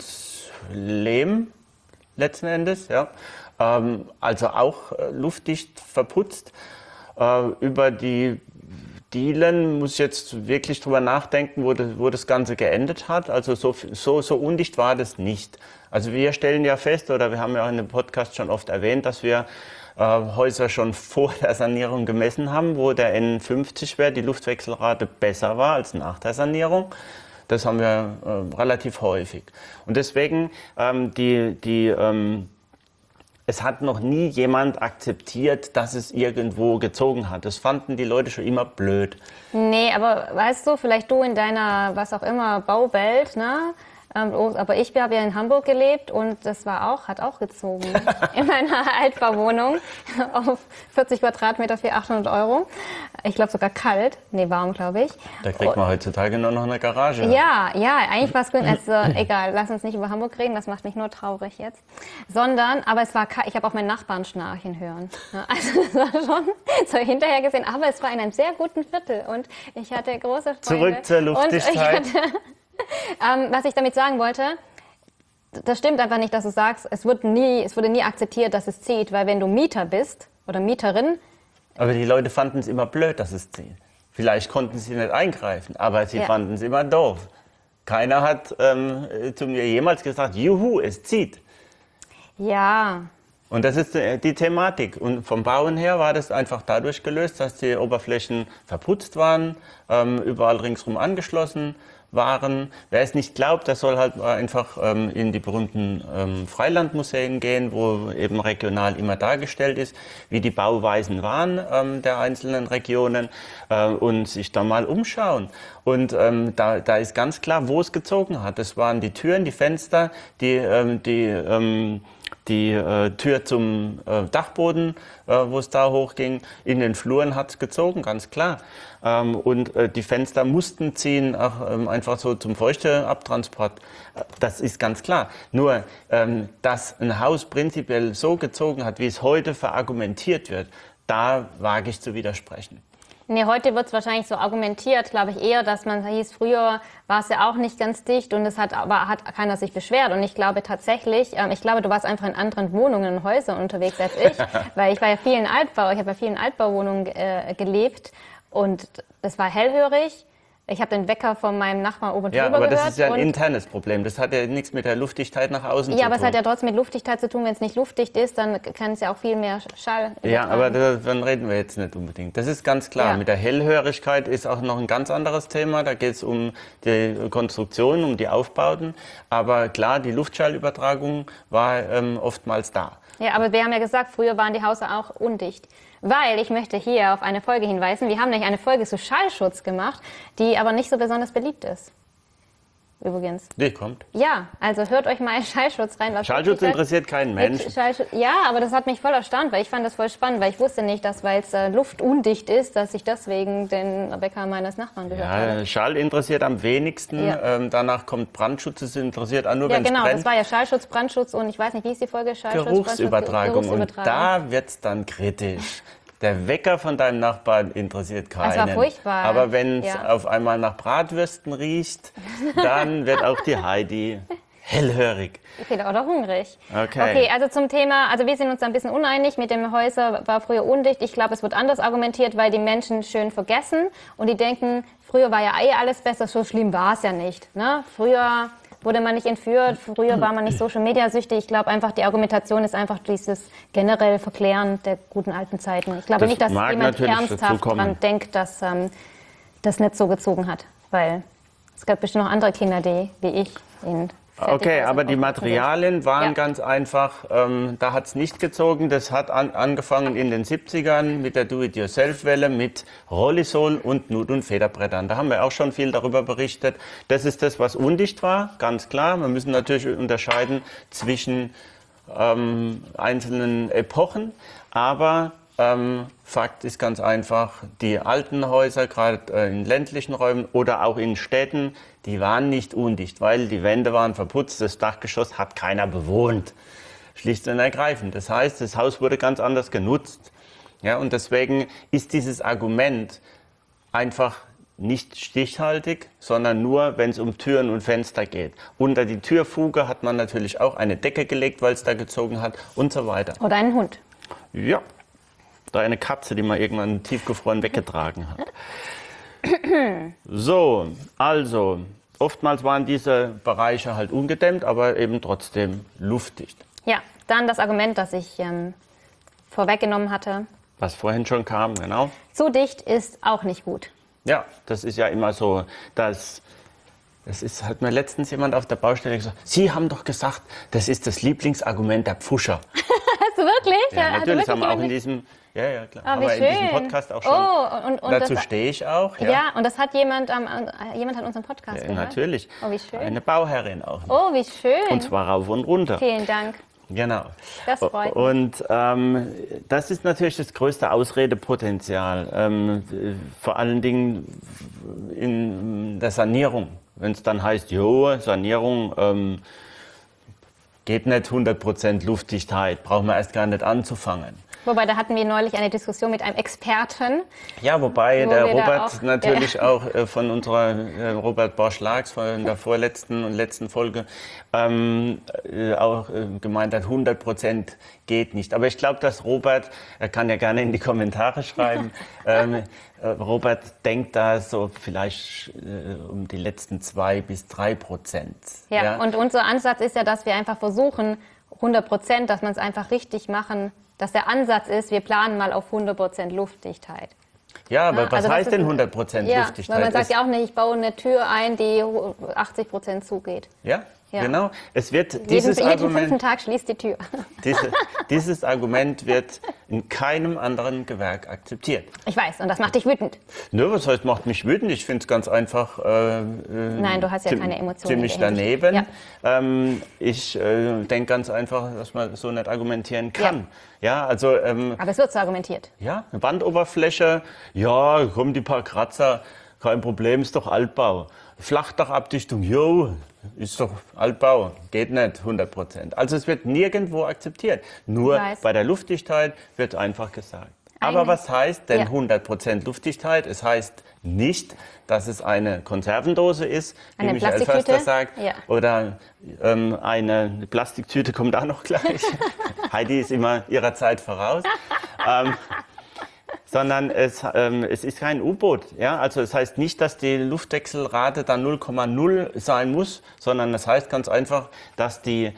Lehm letzten Endes, ja. Ähm, also auch äh, luftdicht verputzt. Äh, über die Dielen muss ich jetzt wirklich drüber nachdenken, wo das, wo das Ganze geendet hat. Also so, so, so undicht war das nicht. Also wir stellen ja fest, oder wir haben ja in dem Podcast schon oft erwähnt, dass wir äh, Häuser schon vor der Sanierung gemessen haben, wo der N fünfzig Wert, die Luftwechselrate, besser war als nach der Sanierung. Das haben wir äh, relativ häufig. Und deswegen ähm, die, die ähm, es hat noch nie jemand akzeptiert, dass es irgendwo gezogen hat. Das fanden die Leute schon immer blöd. Nee, aber weißt du, vielleicht du in deiner, was auch immer, Bauwelt, ne? Ähm, aber ich habe ja in Hamburg gelebt und das war auch, hat auch gezogen. In meiner Altbauwohnung auf vierzig Quadratmeter für achthundert Euro. Ich glaube sogar kalt. Nee, warm, glaube ich. Da kriegt man heutzutage nur noch eine Garage. Ja, ja, eigentlich war es gut. Also, egal, lass uns nicht über Hamburg reden, das macht mich nur traurig jetzt. Sondern, aber es war, ich habe auch meinen Nachbarn schnarchen hören. Ja, also das war schon so hinterher gesehen, aber es war in einem sehr guten Viertel und ich hatte große Freude. Zurück zur Luftdichtheit. Und ich hatte, ähm, was ich damit sagen wollte, das stimmt einfach nicht, dass du sagst, es, wird nie, es wurde nie akzeptiert, dass es zieht, weil wenn du Mieter bist oder Mieterin, Aber die Leute fanden es immer blöd, dass es zieht. Vielleicht konnten sie nicht eingreifen, aber sie Ja. fanden es immer doof. Keiner hat ähm, zu mir jemals gesagt, juhu, es zieht. ja, Und das ist äh, die Thematik. Und vom Bauen her war das einfach dadurch gelöst, dass die Oberflächen verputzt waren, ähm, überall ringsherum angeschlossen waren. Wer es nicht glaubt, der soll halt einfach ähm, in die berühmten ähm, Freilandmuseen gehen, wo eben regional immer dargestellt ist, wie die Bauweisen waren ähm, der einzelnen Regionen äh, und sich da mal umschauen. Und ähm, da, da ist ganz klar, wo es gezogen hat. Das waren die Türen, die Fenster, die, ähm, die ähm, die äh, Tür zum äh, Dachboden, äh, wo es da hochging. In den Fluren hat es gezogen, ganz klar. Ähm, und äh, die Fenster mussten ziehen, auch, ähm, einfach so zum Feuchteabtransport. Äh, das ist ganz klar. Nur, ähm, dass ein Haus prinzipiell so gezogen hat, wie es heute verargumentiert wird, da wage ich zu widersprechen. nee, heute wird es wahrscheinlich so argumentiert, glaube ich, eher, dass man hieß, früher war es ja auch nicht ganz dicht und es hat, aber hat keiner sich beschwert. Und ich glaube tatsächlich, ähm, ich glaube, du warst einfach in anderen Wohnungen und Häusern unterwegs als ich, weil ich war ja viel in Altbau, ich habe ja viel in Altbauwohnungen äh, gelebt und es war hellhörig. Ich habe den Wecker von meinem Nachbarn oben Ja, drüber aber gehört. das ist ja ein und- internes Problem. Das hat ja nichts mit der Luftdichtheit nach außen zu Ja, tun. aber es hat ja trotzdem mit Luftdichtheit zu tun. Wenn es nicht luftdicht ist, dann kann es ja auch viel mehr Schall Ja, übertragen. aber davon reden wir jetzt nicht unbedingt. Das ist ganz klar. Ja. Mit der Hellhörigkeit ist auch noch ein ganz anderes Thema. Da geht es um die Konstruktion, um die Aufbauten. Aber klar, die Luftschallübertragung war ähm, oftmals da. Ja, aber wir haben ja gesagt, früher waren die Häuser auch undicht. Weil ich möchte hier auf eine Folge hinweisen. Wir haben nämlich eine Folge zu Schallschutz gemacht, die aber nicht so besonders beliebt ist. Übrigens. Die kommt. Ja, also hört euch mal Schallschutz rein. Was Schallschutz wirklich interessiert keinen Menschen. Schallschutz, ja, aber das hat mich voll erstaunt, weil ich fand das voll spannend, weil ich wusste nicht, dass, weil es äh, luftundicht ist, dass ich deswegen den Wecker meines Nachbarn gehört habe. Ja, Schall interessiert am wenigsten. Ja. Ähm, danach kommt Brandschutz. Es interessiert auch nur, Ja, wenn es genau, brennt. das war ja Schallschutz, Brandschutz und ich weiß nicht, wie ist die Folge? Schallschutz, Geruchsübertragung. Brandschutz, Und Geruchsübertragung. da wird es dann kritisch. Der Wecker von deinem Nachbarn interessiert keinen. Das war furchtbar. Aber wenn es Ja. auf einmal nach Bratwürsten riecht, dann wird auch die Heidi hellhörig. Viele oder hungrig. Okay. Okay, also zum Thema, also wir sind uns da ein bisschen uneinig. Mit dem Häuser war früher undicht. Ich glaube, es wird anders argumentiert, weil die Menschen schön vergessen und die denken, früher war ja eh alles besser, so schlimm war es ja nicht. Ne? Früher wurde man nicht entführt, früher war man nicht Social Media süchtig. Ich glaube einfach, die Argumentation ist einfach dieses generell Verklären der guten alten Zeiten. Ich glaube Das nicht, dass mag jemand natürlich ernsthaft dazukommen. daran denkt, dass ähm, das nicht so gezogen hat. Weil es gab bestimmt noch andere Kinder, die wie ich in Okay, aber die Materialien waren Ja. ganz einfach, ähm, da hat es nicht gezogen. Das hat an, angefangen in den siebzigern mit der Do-it-yourself-Welle, mit Rollisol und Nut- und Federbrettern. Da haben wir auch schon viel darüber berichtet. Das ist das, was undicht war, ganz klar. Wir müssen natürlich unterscheiden zwischen ähm, einzelnen Epochen, aber ähm, Fakt ist ganz einfach, die alten Häuser, gerade äh, in ländlichen Räumen oder auch in Städten, die waren nicht undicht, weil die Wände waren verputzt, das Dachgeschoss hat keiner bewohnt. Schlicht und ergreifend. Das heißt, das Haus wurde ganz anders genutzt. Ja, und deswegen ist dieses Argument einfach nicht stichhaltig, sondern nur, wenn es um Türen und Fenster geht. Unter die Türfuge hat man natürlich auch eine Decke gelegt, weil es da gezogen hat und so weiter. Oder einen Hund. Ja, da eine Katze, die man irgendwann tiefgefroren weggetragen hat. So, also, oftmals waren diese Bereiche halt ungedämmt, aber eben trotzdem luftdicht. Ja, dann das Argument, das ich ähm, vorweggenommen hatte. Was vorhin schon kam, genau. Zu dicht ist auch nicht gut. Ja, das ist ja immer so, dass, das ist, hat mir letztens jemand auf der Baustelle gesagt, Sie haben doch gesagt, das ist das Lieblingsargument der Pfuscher. Hast du wirklich? Ja, hat natürlich wirklich haben wir auch in jemand- diesem, ja, ja, klar, Ah, haben wie wir in diesem schön. Podcast auch schon. Oh, und, und Dazu das, stehe ich auch. ja. Ja, und das hat jemand, am- an, jemand an unserem Podcast ja, gehört? natürlich. Oh, wie schön. Eine Bauherrin auch. Oh, wie schön. Und zwar rauf und runter. Vielen Dank. Genau. Das freut mich. Und ähm, das ist natürlich das größte Ausredepotenzial, ähm, vor allen Dingen in der Sanierung. Wenn es dann heißt, jo, Sanierung ähm, geht nicht hundert Prozent Luftdichtheit, brauchen wir erst gar nicht anzufangen. Wobei, da hatten wir neulich eine Diskussion mit einem Experten. Ja, wobei Wo der wir da Robert auch- natürlich ja. auch äh, von unserer äh, Robert Borsch-Lags von der vorletzten und letzten Folge ähm, äh, auch äh, gemeint hat, hundert Prozent geht nicht. Aber ich glaube, dass Robert, er kann ja gerne in die Kommentare schreiben, ähm, äh, Robert denkt da so vielleicht äh, um die letzten zwei bis drei Prozent. Ja, und unser Ansatz ist ja, dass wir einfach versuchen, hundert Prozent, dass man es einfach richtig machen, dass der Ansatz ist, wir planen mal auf hundert Prozent Luftdichtheit. ja, aber Ja, was also das heißt ist denn ein- hundert Prozent Ja, Luftdichtheit? weil man sagt Es- ja auch nicht, ich baue eine Tür ein, die achtzig Prozent zugeht. ja, Ja. genau. Es wird Jeden, dieses jeden Argument... fünften Tag schließt die Tür. Diese, dieses Argument wird in keinem anderen Gewerk akzeptiert. Ich weiß, und das macht dich wütend. Nö, was heißt, macht mich wütend? Ich finde es ganz einfach äh, äh, Nein, du hast ja ziem- keine Emotionen. ziemlich in der Hinsicht. daneben. Ähm, ich äh, denke ganz einfach, dass man so nicht argumentieren kann. Ja, also ähm, Aber es wird so argumentiert. ja, eine Wandoberfläche, ja, kommen die paar Kratzer, kein Problem, ist doch Altbau. Flachdachabdichtung, jo, ist doch Altbau, geht nicht hundert Prozent. Also es wird nirgendwo akzeptiert. Nur Ich weiß. bei der Luftdichtheit wird einfach gesagt. Aber Eine- was heißt denn Ja. hundert Prozent Luftdichtheit? Es heißt nicht, dass es eine Konservendose ist, wie Eine Michael Plastiktüte? Förster sagt, Ja. oder ähm, eine Plastiktüte kommt auch noch gleich. Heidi ist immer ihrer Zeit voraus. ähm, sondern es, ähm, es ist kein U-Boot. Ja? Also das heißt nicht, dass die Luftwechselrate dann null Komma null sein muss, sondern das heißt ganz einfach, dass die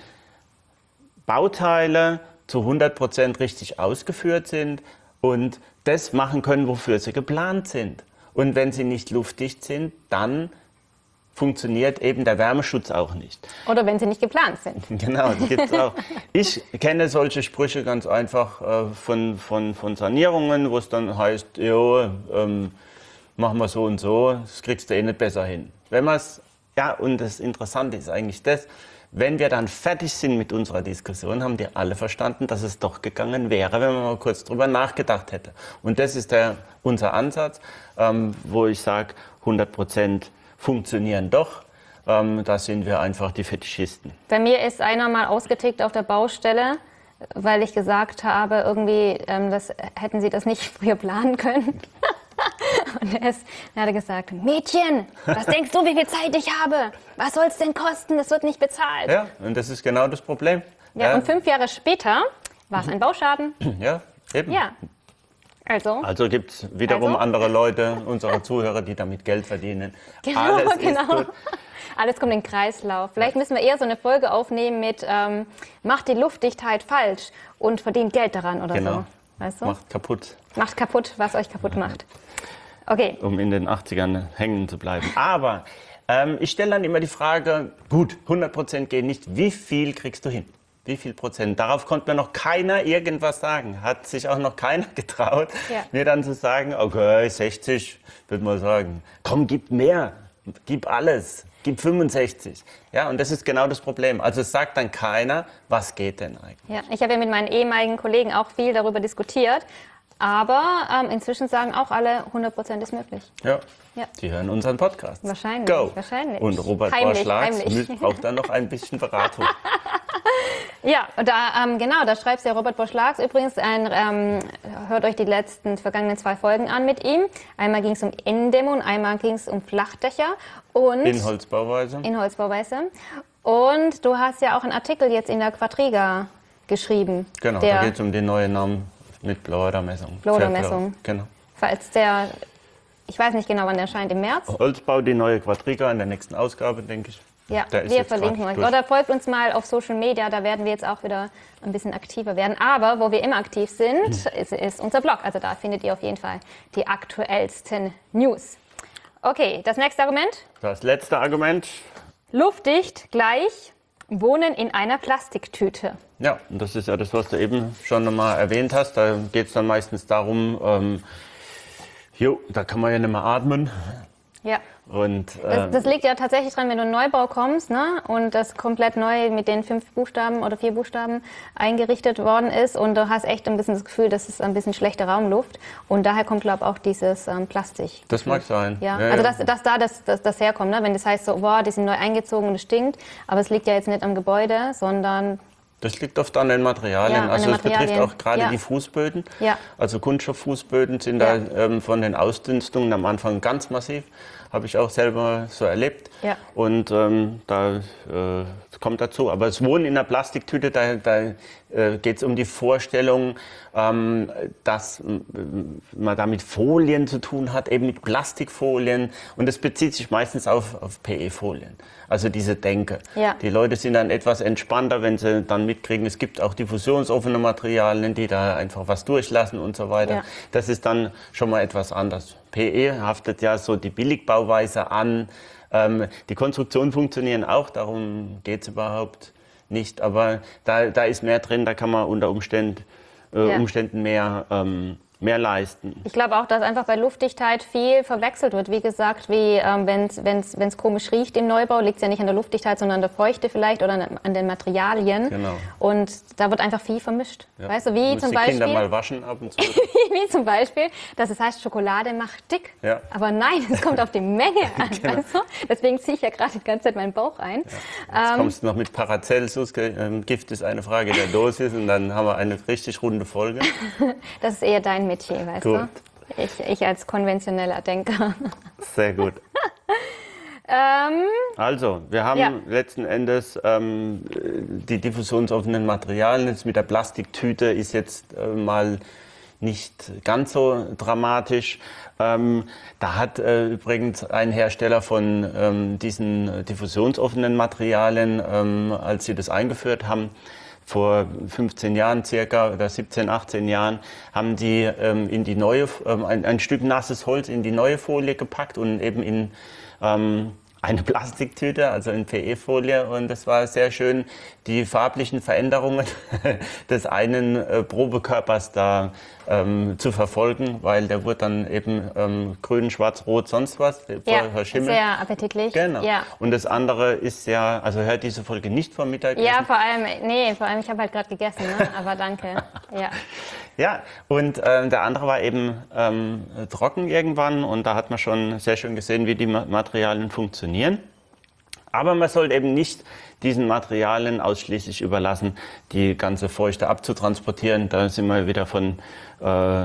Bauteile zu hundert Prozent richtig ausgeführt sind und das machen können, wofür sie geplant sind. Und wenn sie nicht luftdicht sind, dann funktioniert eben der Wärmeschutz auch nicht. Oder wenn sie nicht geplant sind. Genau, das gibt's auch. Ich kenne solche Sprüche ganz einfach äh, von, von, von Sanierungen, wo es dann heißt, jo, ähm, machen wir so und so, das kriegst du eh nicht besser hin. Wenn man es, ja, und das Interessante ist eigentlich das, wenn wir dann fertig sind mit unserer Diskussion, haben die alle verstanden, dass es doch gegangen wäre, wenn man mal kurz drüber nachgedacht hätte. Und das ist der, unser Ansatz, ähm, wo ich sage, hundert Prozent funktionieren doch. Ähm, da sind wir einfach die Fetischisten. Bei mir ist einer mal ausgetickt auf der Baustelle, weil ich gesagt habe, irgendwie, ähm, das, hätten Sie das nicht früher planen können. Und er, ist, er hat gesagt, Mädchen, was denkst du, wie viel Zeit ich habe? Was soll es denn kosten? Das wird nicht bezahlt. Ja, und das ist genau das Problem. Ja, ja. und fünf Jahre später war es ein Bauschaden. Ja, eben. Ja. Also, Also gibt es wiederum Also? andere Leute, unsere Zuhörer, die damit Geld verdienen. genau, Alles genau. ist gut. Alles kommt in den Kreislauf. Vielleicht müssen wir eher so eine Folge aufnehmen mit ähm, macht die Luftdichtheit falsch und verdient Geld daran oder Genau. so. Weißt du? Macht kaputt, Macht kaputt, was euch kaputt macht. Okay. um in den achtzigern hängen zu bleiben. Aber ähm, ich stelle dann immer die Frage, gut, hundert Prozent gehen nicht, wie viel kriegst du hin? Wie viel Prozent? Darauf konnte mir noch keiner irgendwas sagen. Hat sich auch noch keiner getraut, Ja. mir dann zu sagen, okay, sechzig, würde man sagen, komm, gib mehr, gib alles, gib fünfundsechzig. Ja, und das ist genau das Problem. Also es sagt dann keiner, was geht denn eigentlich? Ja, ich habe ja mit meinen ehemaligen Kollegen auch viel darüber diskutiert. Aber ähm, inzwischen sagen auch alle, hundert Prozent ist möglich. Ja, Ja. die hören unseren Podcast. Wahrscheinlich, Go. wahrscheinlich. Und Robert Heimlich, Borschlags heimlich. braucht dann noch ein bisschen Beratung. Ja, und da, ähm, genau, da schreibt ja Robert Borschlags übrigens, ein, ähm, hört euch die letzten vergangenen zwei Folgen an mit ihm. Einmal ging es um Innendämmung und einmal ging es um Flachdächer. Und In Holzbauweise. in Holzbauweise. Und du hast ja auch einen Artikel jetzt in der Quadriga geschrieben. Genau, der, da geht es um den neuen Namen mit Blower-Messung. Blower-Messung. Genau. Falls der, ich weiß nicht genau, wann der erscheint, im März. Holzbau, die neue Quadriga in der nächsten Ausgabe, denke ich. Ja, Der ist wir jetzt verlinken gerade euch. durch. Oder folgt uns mal auf Social Media, da werden wir jetzt auch wieder ein bisschen aktiver werden. Aber wo wir immer aktiv sind, Hm. ist, ist unser Blog. Also da findet ihr auf jeden Fall die aktuellsten News. Okay, das nächste Argument. Das letzte Argument. Luftdicht gleich Wohnen in einer Plastiktüte. Ja, und das ist ja das, was du eben schon nochmal erwähnt hast. Da geht es dann meistens darum, ähm, jo, da kann man ja nicht mehr atmen. Ja. Und, Das, ähm, das liegt ja tatsächlich dran, wenn du in einen Neubau kommst, ne, und das komplett neu mit den fünf Buchstaben oder vier Buchstaben eingerichtet worden ist und du hast echt ein bisschen das Gefühl, das ist ein bisschen schlechte Raumluft und daher kommt, glaube ich, auch dieses ähm, Plastik. das mag sein. Ja, Ja, also ja. dass, dass da das, das, das herkommt, ne? Wenn das heißt so, boah, die sind neu eingezogen und es stinkt, aber es liegt ja jetzt nicht am Gebäude, sondern Das liegt oft an den Materialien. Ja, an also den es betrifft Materialien. auch gerade Ja. die Fußböden. Ja. Also Kunststofffußböden sind Ja. da ähm, von den Ausdünstungen am Anfang ganz massiv. Habe ich auch selber so erlebt. Ja. Und ähm, da äh, kommt dazu. Aber das Wohnen in einer Plastiktüte, da, da äh, geht es um die Vorstellung, ähm, dass ähm, man da mit Folien zu tun hat, eben mit Plastikfolien. Und das bezieht sich meistens auf, auf P E-Folien. Also diese Denke. Ja. Die Leute sind dann etwas entspannter, wenn sie dann mitkriegen, es gibt auch diffusionsoffene Materialien, die da einfach was durchlassen und so weiter. Ja. Das ist dann schon mal etwas anders. P E haftet ja so die Billigbauweise an. Ähm, die Konstruktionen funktionieren auch, darum geht es überhaupt nicht. Aber da, da ist mehr drin, da kann man unter Umständen, äh, Ja. Umständen mehr, ähm, mehr leisten. ich glaube auch, dass einfach bei Luftdichtheit viel verwechselt wird. Wie gesagt, wie ähm, wenn es komisch riecht im Neubau, liegt es ja nicht an der Luftdichtheit, sondern an der Feuchte vielleicht oder an, an den Materialien. Genau. Und da wird einfach viel vermischt. Ja. Weißt du, wie Muss zum die Beispiel, Kinder mal waschen ab und zu. wie zum Beispiel, dass es heißt, Schokolade macht dick. Ja. Aber nein, es kommt auf die Menge an. Genau. Weißt du? Deswegen ziehe ich ja gerade die ganze Zeit meinen Bauch ein. Jetzt Ähm, kommst du noch mit Paracelsus, ge- ähm, Gift ist eine Frage der Dosis und dann haben wir eine richtig runde Folge. das ist eher dein Metier, weißt Gut. du? Ich, ich als konventioneller Denker. Sehr gut. ähm, Also, wir haben Ja. letzten Endes ähm, die diffusionsoffenen Materialien. Jetzt mit der Plastiktüte ist jetzt äh, mal nicht ganz so dramatisch. Ähm, da hat äh, übrigens ein Hersteller von ähm, diesen diffusionsoffenen Materialien, ähm, als sie das eingeführt haben, vor fünfzehn Jahren circa oder siebzehn, achtzehn Jahren, haben die ähm, in die neue, ähm, ein, ein Stück nasses Holz in die neue Folie gepackt und eben in ähm, eine Plastiktüte, also in P E-Folie, und es war sehr schön, die farblichen Veränderungen des einen äh, Probekörpers da ähm, zu verfolgen, weil der wurde dann eben ähm, grün, schwarz, rot, sonst was, ja, verschimmelt. Sehr appetitlich. Genau. Ja. Und das andere ist ja, also hört diese Folge nicht vom Mittagessen. Ja, vor allem, nee, vor allem, ich habe halt gerade gegessen, ne? Aber danke. Ja. Ja, und äh, der andere war eben ähm, trocken irgendwann und da hat man schon sehr schön gesehen, wie die Materialien funktionieren. Aber man sollte eben nicht diesen Materialien ausschließlich überlassen, die ganze Feuchte abzutransportieren. Da sind wir wieder von, äh,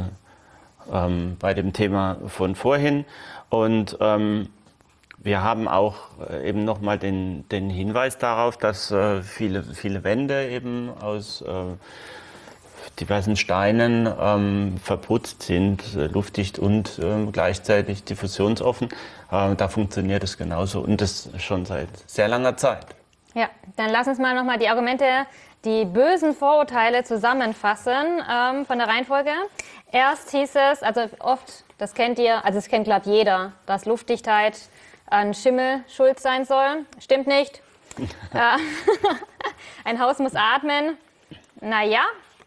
ähm, bei dem Thema von vorhin. Und ähm, wir haben auch eben nochmal den, den Hinweis darauf, dass äh, viele, viele Wände eben aus äh, diversen Steinen ähm, verputzt sind, äh, luftdicht und äh, gleichzeitig diffusionsoffen. Äh, da funktioniert es genauso und das schon seit sehr langer Zeit. Ja, dann lass uns mal nochmal die Argumente, die bösen Vorurteile zusammenfassen ähm, von der Reihenfolge. Erst hieß es, also oft, das kennt ihr, also das kennt glaube jeder, dass Luftdichtheit an Schimmel schuld sein soll. Stimmt nicht. äh, ein Haus muss atmen. Naja.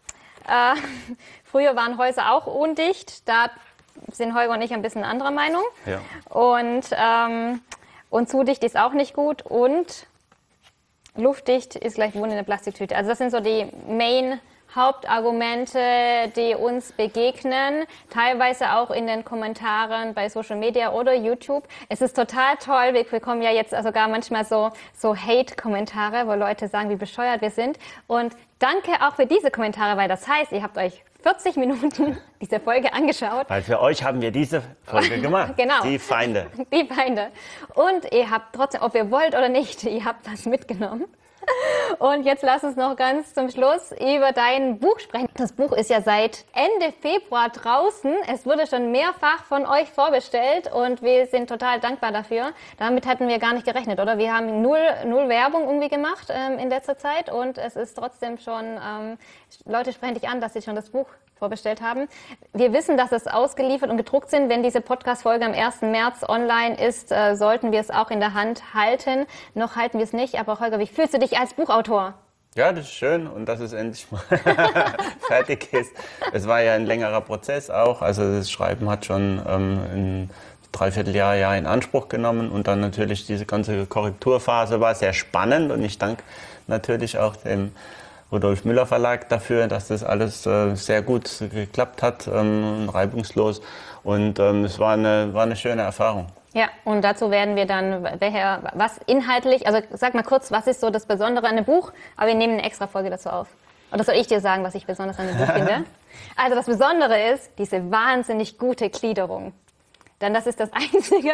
Äh, früher waren Häuser auch undicht, da sind Holger und ich ein bisschen anderer Meinung. Ja. Und, ähm, und zu dicht ist auch nicht gut und luftdicht ist gleich Wohnen in der Plastiktüte. Also das sind so die Main Hauptargumente, die uns begegnen, teilweise auch in den Kommentaren bei Social Media oder YouTube. Es ist total toll, wir bekommen ja jetzt sogar manchmal so, so Hate-Kommentare, wo Leute sagen, wie bescheuert wir sind. Und danke auch für diese Kommentare, weil das heißt, ihr habt euch vierzig Minuten diese Folge angeschaut. Weil für euch haben wir diese Folge gemacht. Genau. Die Feinde. Die Feinde. Und ihr habt trotzdem, ob ihr wollt oder nicht, ihr habt was mitgenommen. Und jetzt lass uns noch ganz zum Schluss über dein Buch sprechen. Das Buch ist ja seit Ende Februar draußen. Es wurde schon mehrfach von euch vorbestellt und wir sind total dankbar dafür. Damit hatten wir gar nicht gerechnet, oder? Wir haben null, null Werbung irgendwie gemacht ähm, in letzter Zeit und es ist trotzdem schon, ähm, Leute sprechen dich an, dass sie schon das Buch vorbestellt haben. Wir wissen, dass es ausgeliefert und gedruckt sind. Wenn diese Podcast-Folge am ersten März online ist, äh, sollten wir es auch in der Hand halten. Noch halten wir es nicht. Aber Holger, wie fühlst du dich als Buchautor? Ja, das ist schön und dass es endlich mal fertig ist. Es war ja ein längerer Prozess auch. Also das Schreiben hat schon ähm, ein Dreivierteljahr Jahr in Anspruch genommen und dann natürlich diese ganze Korrekturphase war sehr spannend und ich danke natürlich auch dem Rudolf Müller Verlag dafür, dass das alles äh, sehr gut geklappt hat, ähm, reibungslos und ähm, es war eine, war eine schöne Erfahrung. Ja, und dazu werden wir dann, welcher, was inhaltlich, also sag mal kurz, was ist so das Besondere an dem Buch, aber wir nehmen eine extra Folge dazu auf. Oder soll ich dir sagen, was ich besonders an dem Buch finde? Also das Besondere ist diese wahnsinnig gute Gliederung. Denn das ist das Einzige,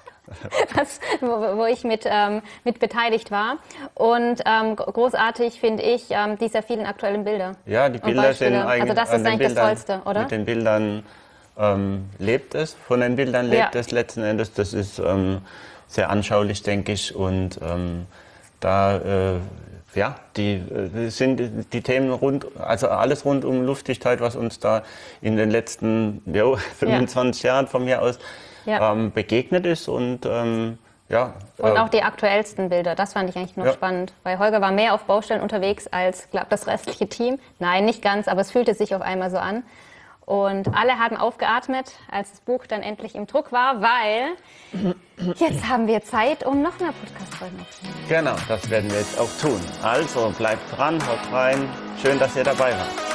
Das, wo, wo ich mit, ähm, mit beteiligt war. Und ähm, großartig finde ich ähm, diese vielen aktuellen Bilder. Ja, die Bilder sind eigentlich, also das ist eigentlich Bildern, das Tollste, oder? Mit den Bildern ähm, lebt es, von den Bildern lebt ja. es letzten Endes. Das ist ähm, sehr anschaulich, denke ich. Und ähm, da, äh, ja, die äh, sind die Themen rund, also alles rund um Luftdichtheit, was uns da in den letzten jo, fünfundzwanzig ja. Jahren von mir aus Ja. Ähm, begegnet ist und ähm, ja. Und äh, auch die aktuellsten Bilder, das fand ich eigentlich noch ja. spannend, weil Holger war mehr auf Baustellen unterwegs als, glaube das restliche Team. Nein, nicht ganz, aber es fühlte sich auf einmal so an. Und alle haben aufgeatmet, als das Buch dann endlich im Druck war, weil jetzt haben wir Zeit, um noch mehr Podcast-Folgen aufzunehmen. Genau, das werden wir jetzt auch tun. Also bleibt dran, haut rein. Schön, dass ihr dabei wart.